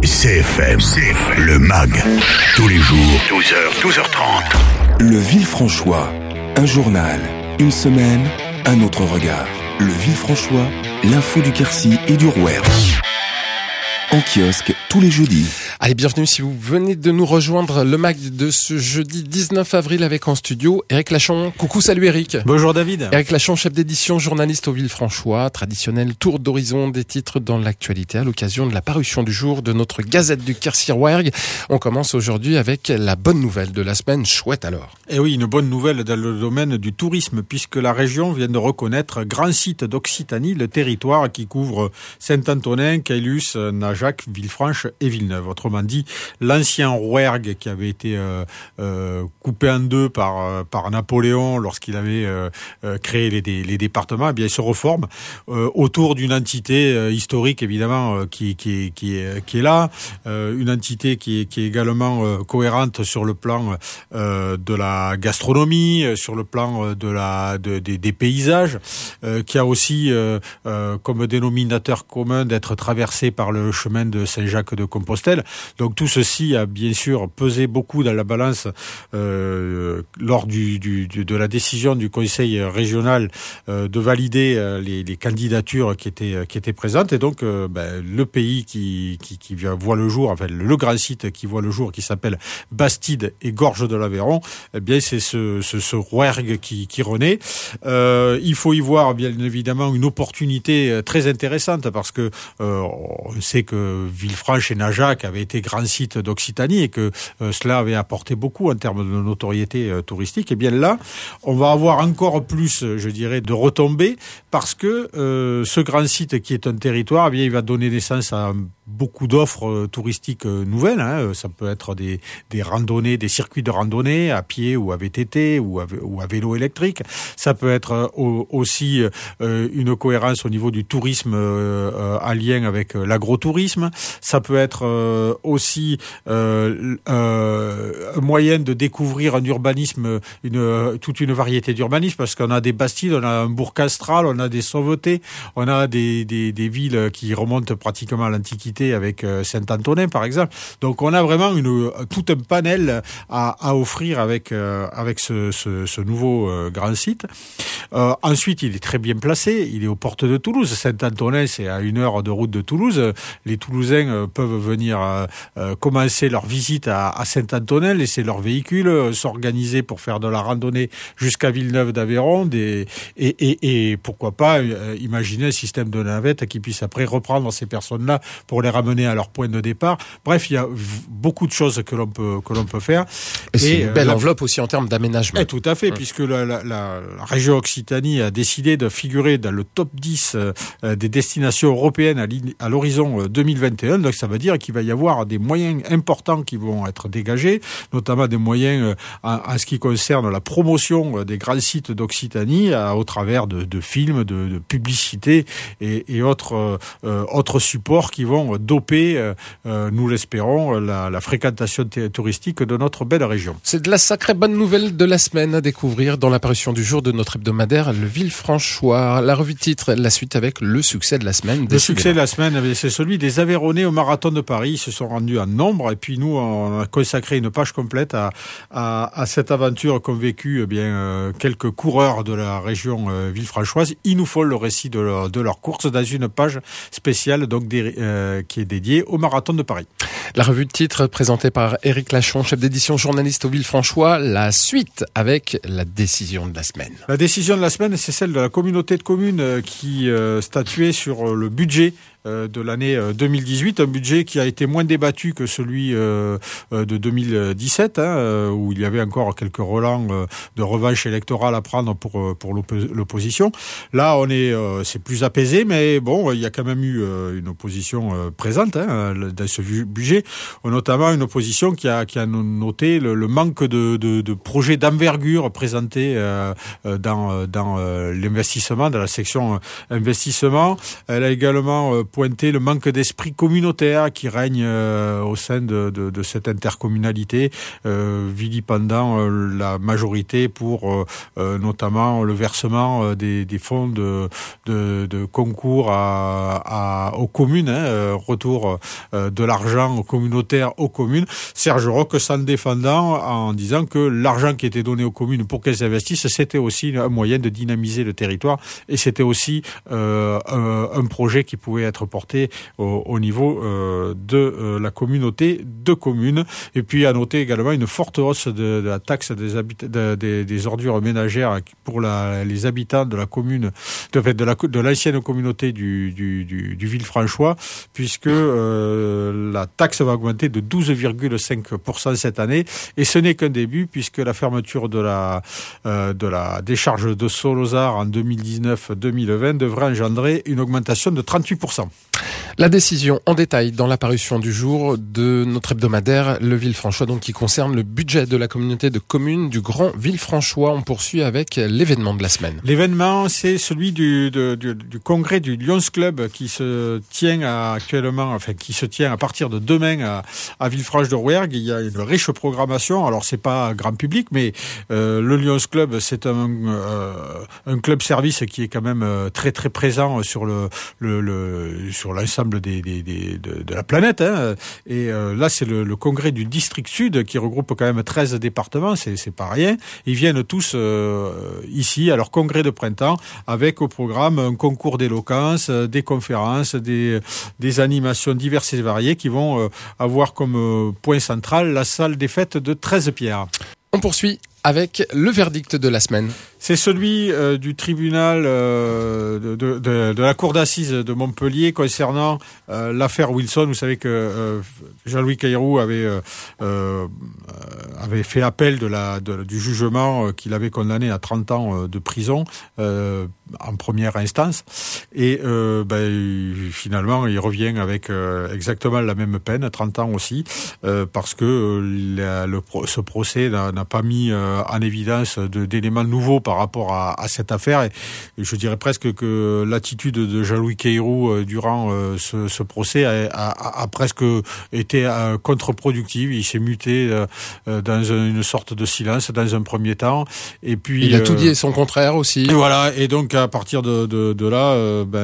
CFM, le MAG, tous les jours, 12h, 12h30. Le Villefranchois, un journal, une semaine, un autre regard. Le Villefranchois, l'info du Quercy et du Rouergue. En kiosque tous les jeudis. Allez, bienvenue si vous venez de nous rejoindre, le MAG de ce jeudi 19 avril avec en studio Éric Lachon. Coucou, salut Éric. Bonjour David. Éric Lachon, chef d'édition, journaliste au Villefranchois, traditionnel tour d'horizon des titres dans l'actualité à l'occasion de la parution du jour de notre Gazette du Quercy Rouergue. On commence aujourd'hui avec la bonne nouvelle de la semaine, chouette alors. Et oui, une bonne nouvelle dans le domaine du tourisme puisque la région vient de reconnaître grand site d'Occitanie, le territoire qui couvre Saint-Antonin, Caylus, Najac, Villefranche et Villeneuve. Autrement dit, l'ancien Rouergue qui avait été coupé en deux par Napoléon lorsqu'il avait créé les départements, eh bien, il se reforme autour d'une entité historique évidemment qui est là, une entité qui est également cohérente sur le plan de la gastronomie, sur le plan des paysages, qui a aussi comme dénominateur commun d'être traversé par le chemin de Saint-Jacques-de-Compostelle. Donc tout ceci a bien sûr pesé beaucoup dans la balance lors de la décision du Conseil régional de valider les candidatures qui étaient présentes. Et donc le pays qui voit le jour, enfin le grand site qui voit le jour, qui s'appelle Bastide et Gorges de l'Aveyron, eh bien c'est ce Rouergue qui renaît. Il faut y voir bien évidemment une opportunité très intéressante parce que on sait que Villefranche et Najac avaient été grands sites d'Occitanie et que cela avait apporté beaucoup en termes de notoriété touristique. Et bien là, on va avoir encore plus, je dirais, de retombées parce que ce grand site qui est un territoire, eh bien, il va donner naissance à beaucoup d'offres touristiques nouvelles. Ça peut être des randonnées, des circuits de randonnée à pied ou à VTT ou à vélo électrique. Ça peut être aussi une cohérence au niveau du tourisme en lien avec l'agrotourisme. Ça peut être aussi un moyen de découvrir un urbanisme, toute une variété d'urbanisme, parce qu'on a des Bastides, on a un bourg castral, on a des sauvetés, on a des villes qui remontent pratiquement à l'Antiquité avec Saint-Antonin par exemple. Donc on a vraiment tout un panel à offrir avec ce nouveau grand site. Ensuite, il est très bien placé, il est aux portes de Toulouse. Saint-Antonin, c'est à 1 heure de route de Toulouse. Les Toulousains peuvent venir commencer leur visite à Saint-Antonin, laisser leur véhicule, s'organiser pour faire de la randonnée jusqu'à Villeneuve d'Aveyron et pourquoi pas imaginer un système de navette qui puisse après reprendre ces personnes-là pour les ramener à leur point de départ. Bref, il y a beaucoup de choses que l'on peut faire. Et c'est une belle enveloppe aussi en termes d'aménagement. Tout à fait, puisque la région Occitanie a décidé de figurer dans le top 10 des destinations européennes à l'horizon 2021. Donc ça veut dire qu'il va y avoir des moyens importants qui vont être dégagés, notamment des moyens en ce qui concerne la promotion des grands sites d'Occitanie au travers de films, de publicités et autres supports qui vont doper, nous l'espérons, la fréquentation touristique de notre belle région. C'est de la sacrée bonne nouvelle de la semaine à découvrir dans l'apparition du jour de notre hebdomadaire, le Villefranchois. La revue de titre, la suite avec le succès de la semaine. Le succès de la semaine, c'est celui des Aveyronnais au Marathon de Paris. Ils se sont rendus en nombre et puis nous, on a consacré une page complète à cette aventure qu'ont vécu quelques coureurs de la région villefranchoise. Ils nous font le récit de leur course dans une page spéciale donc qui est dédiée au Marathon de Paris. La revue de titre présentée par Éric Lachon, chef d'édition, journaliste au Villefranchois. La suite avec la décision de la semaine. La décision de la semaine, c'est celle de la communauté de communes qui statuait sur le budget de l'année 2018, un budget qui a été moins débattu que celui de 2017, où il y avait encore quelques relents de revanche électorale à prendre pour l'opposition. Là, c'est plus apaisé, mais bon, il y a quand même eu une opposition présente dans ce budget, notamment une opposition qui a noté le manque de projets d'envergure présentés dans l'investissement, dans la section investissement. Elle a également pointé le manque d'esprit communautaire qui règne au sein de cette intercommunalité, vilipendant la majorité pour notamment le versement des fonds de concours aux communes, retour de l'argent communautaire aux communes. Serge Roch s'en défendant en disant que l'argent qui était donné aux communes pour qu'elles investissent, c'était aussi un moyen de dynamiser le territoire et c'était aussi un projet qui pouvait être porté au niveau de la communauté de communes. Et puis à noter également une forte hausse de la taxe des ordures ménagères pour les habitants de la commune, de l'ancienne communauté du Villefranchois, puisque la taxe va augmenter de 12,5% cette année. Et ce n'est qu'un début, puisque la fermeture de la décharge de Solozar en 2019-2020 devrait engendrer une augmentation de 38%. La décision en détail dans la parution du jour de notre hebdomadaire Le Villefranchois, donc qui concerne le budget de la communauté de communes du Grand Villefranchois. On poursuit avec l'événement de la semaine. L'événement, c'est celui du congrès du Lions Club qui se tient qui se tient à partir de demain à Villefranche-de-Rouergue. Il y a une riche programmation. Alors c'est pas grand public, mais le Lions Club, c'est un club service qui est quand même très très présent sur sur l'ensemble de la planète. Et là, c'est le congrès du district sud qui regroupe quand même 13 départements, c'est pas rien. Ils viennent tous ici à leur congrès de printemps avec au programme un concours d'éloquence, des conférences, des animations diverses et variées qui vont avoir comme point central la salle des fêtes de 13-Pierre. On poursuit avec le verdict de la semaine. C'est celui du tribunal de la cour d'assises de Montpellier concernant l'affaire Wilson. Vous savez que Jean-Louis Caïrou avait fait appel du jugement qu'il avait condamné à 30 ans de prison en première instance. Et finalement, il revient avec exactement la même peine, 30 ans aussi, parce que ce procès n'a pas mis en évidence d'éléments nouveaux par rapport à cette affaire. Et je dirais presque que l'attitude de Jean-Louis Caïrou durant ce procès a presque été contre-productive. Il s'est muté dans une sorte de silence dans un premier temps. Et puis il a tout dit et son contraire aussi. Et voilà. Et donc à partir de là,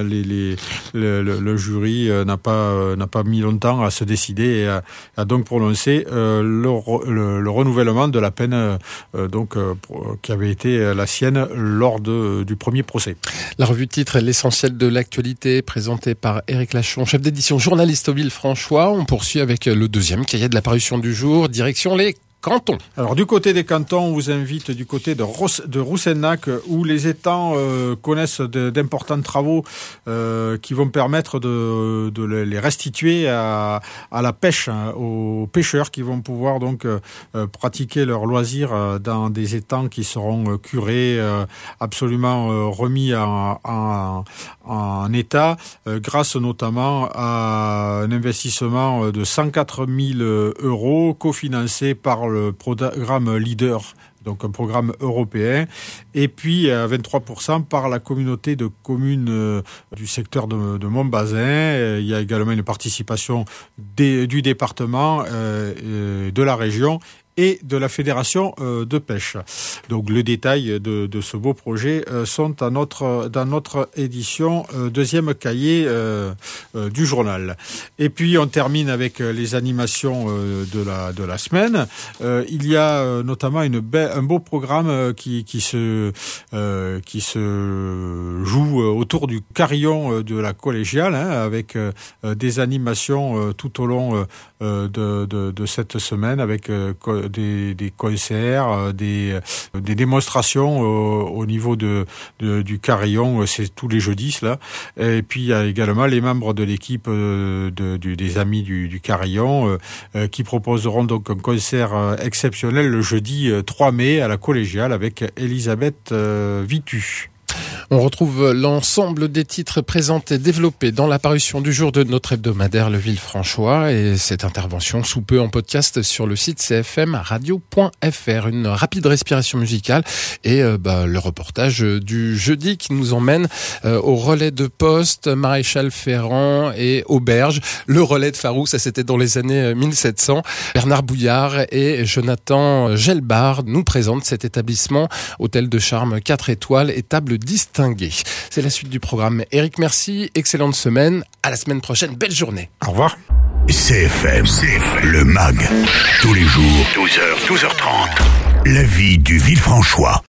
le jury n'a pas mis longtemps à se décider et a donc prononcé le renouvellement de la peine qui avait été la sienne lors du premier procès. La revue titre l'essentiel de l'actualité présentée par Éric Lachon, chef d'édition journaliste au Villefranchois. On poursuit avec le deuxième cahier de la parution du jour, direction les cantons. Alors du côté des cantons, on vous invite du côté de Roussenac où les étangs connaissent d'importants travaux qui vont permettre de les restituer à la pêche, aux pêcheurs qui vont pouvoir donc pratiquer leurs loisirs dans des étangs qui seront curés, absolument remis en état, grâce notamment à un investissement de 104 000 € cofinancé par le programme Leader, donc un programme européen, et puis à 23% par la communauté de communes du secteur de Montbazin. Il y a également une participation du département, de la région et de la Fédération de pêche. Donc le détail de ce beau projet sont dans notre édition deuxième cahier du journal. Et puis on termine avec les animations de la semaine. Il y a notamment un beau programme qui se joue autour du carillon de la collégiale, avec des animations tout au long de cette semaine avec des concerts, des démonstrations au niveau du carillon, c'est tous les jeudis cela. Et puis il y a également les membres de l'équipe des amis du carillon qui proposeront donc un concert exceptionnel le jeudi 3 mai à la collégiale avec Elisabeth Vitu. On retrouve l'ensemble des titres présentés, développés dans la parution du jour de notre hebdomadaire Le Villefranchois et cette intervention sous peu en podcast sur le site cfmradio.fr. Une rapide respiration musicale et le reportage du jeudi qui nous emmène au relais de poste, Maréchal Ferrand et Auberge. Le relais de Farou, ça c'était dans les années 1700. Bernard Bouillard et Jonathan Gelbard nous présentent cet établissement, hôtel de charme 4 étoiles et table distinguée. C'est la suite du programme. Eric, merci. Excellente semaine. À la semaine prochaine. Belle journée. Au revoir. CFM, le MAG. Tous les jours, 12h, 12h30. La vie du Villefranchois.